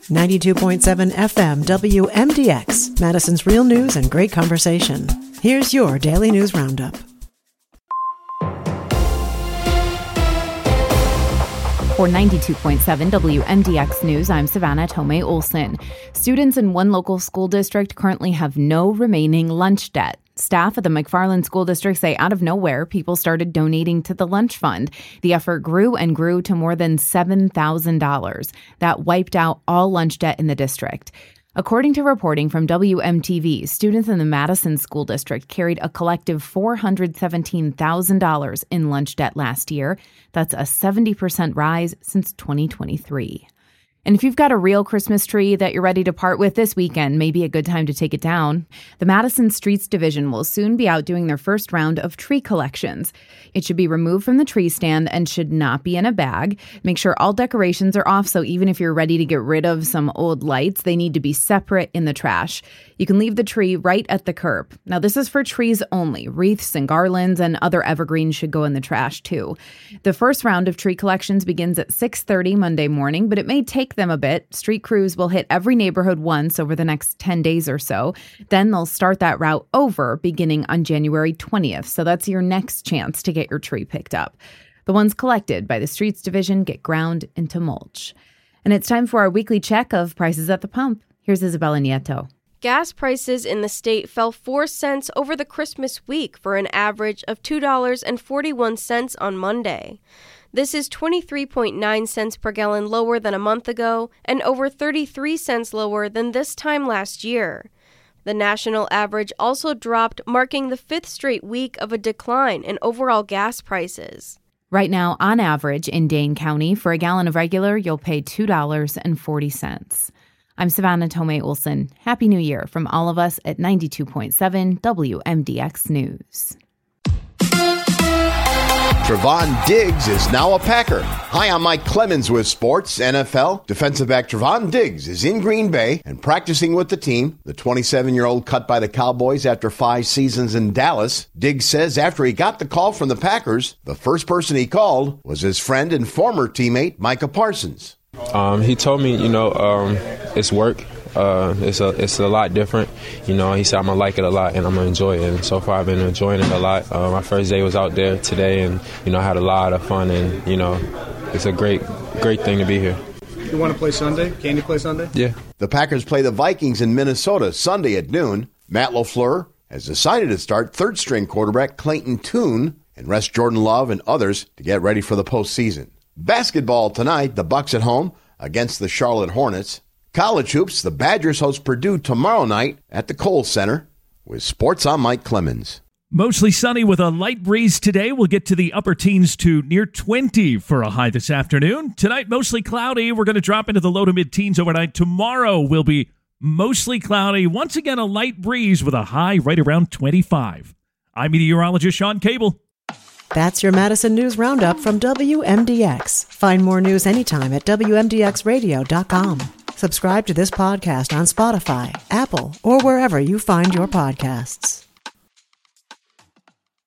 92.7 FM WMDX, Madison's real news and great conversation. Here's your Daily News Roundup. For 92.7 WMDX News, I'm Savannah Tomei Olson. Students in one local school district currently have no remaining lunch debt. Staff at the McFarland School District say out of nowhere, people started donating to the lunch fund. The effort grew and grew to more than $7,000. That wiped out all lunch debt in the district. According to reporting from WMTV, students in the Madison School District carried a collective $417,000 in lunch debt last year. That's a 70% rise since 2023. And if you've got a real Christmas tree that you're ready to part with this weekend, may be a good time to take it down. The Madison Streets Division will soon be out doing their first round of tree collections. It should be removed from the tree stand and should not be in a bag. Make sure all decorations are off, so even if you're ready to get rid of some old lights, they need to be separate in the trash. You can leave the tree right at the curb. Now, this is for trees only. Wreaths and garlands and other evergreens should go in the trash, too. The first round of tree collections begins at 6:30 Monday morning, but it may take them a bit. Street crews will hit every neighborhood once over the next 10 days or so. Then they'll start that route over beginning on January 20th. So that's your next chance to get your tree picked up. The ones collected by the Streets Division get ground into mulch. And it's time for our weekly check of prices at the pump. Here's Isabella Nieto. Gas prices in the state fell 4 cents over the Christmas week for an average of $2.41 on Monday. This is 23.9 cents per gallon lower than a month ago and over 33 cents lower than this time last year. The national average also dropped, marking the 5th straight week of a decline in overall gas prices. Right now, on average in Dane County, for a gallon of regular, you'll pay $2.40. I'm Savannah Tomei Olson. Happy New Year from all of us at 92.7 WMDX News. Trevon Diggs is now a Packer. Hi, I'm Mike Clemens with Sports NFL. Defensive back Trevon Diggs is in Green Bay and practicing with the team. The 27-year-old cut by the Cowboys after 5 seasons in Dallas. Diggs says after he got the call from the Packers, the first person he called was his friend and former teammate Micah Parsons. He told me, it's work. It's a lot different. He said I'm going to like it a lot and I'm going to enjoy it. And so far I've been enjoying it a lot. My first day was out there today and, I had a lot of fun and, it's a great thing to be here. You want to play Sunday? Can you play Sunday? Yeah. The Packers play the Vikings in Minnesota Sunday at noon. Matt LaFleur has decided to start third-string quarterback Clayton Tune and rest Jordan Love and others to get ready for the postseason. Basketball tonight, the Bucks at home against the Charlotte Hornets. College hoops, the Badgers host Purdue tomorrow night at the Kohl Center. With sports, I'm Mike Clemens. Mostly sunny with a light breeze today. We'll get to the upper teens to near 20 for a high this afternoon. Tonight, mostly cloudy. We're going to drop into the low to mid-teens overnight. Tomorrow will be mostly cloudy. Once again, a light breeze with a high right around 25. I'm meteorologist Sean Cable. That's your Madison News Roundup from WMDX. Find more news anytime at WMDXradio.com. Subscribe to this podcast on Spotify, Apple, or wherever you find your podcasts.